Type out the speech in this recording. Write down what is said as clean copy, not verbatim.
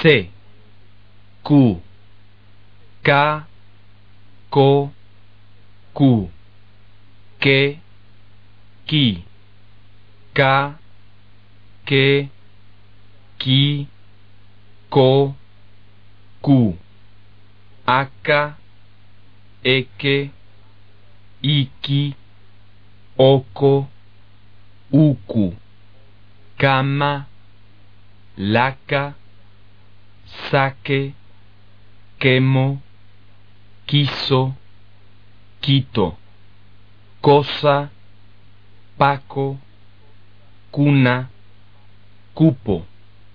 se, cu, ca, co, cu, que, qui, ca, que, qui, co, cu, aca, eque, iki, oco, uku, cama, laca, saque, quemo, quiso, quito, cosa, paco, cuna, cupo.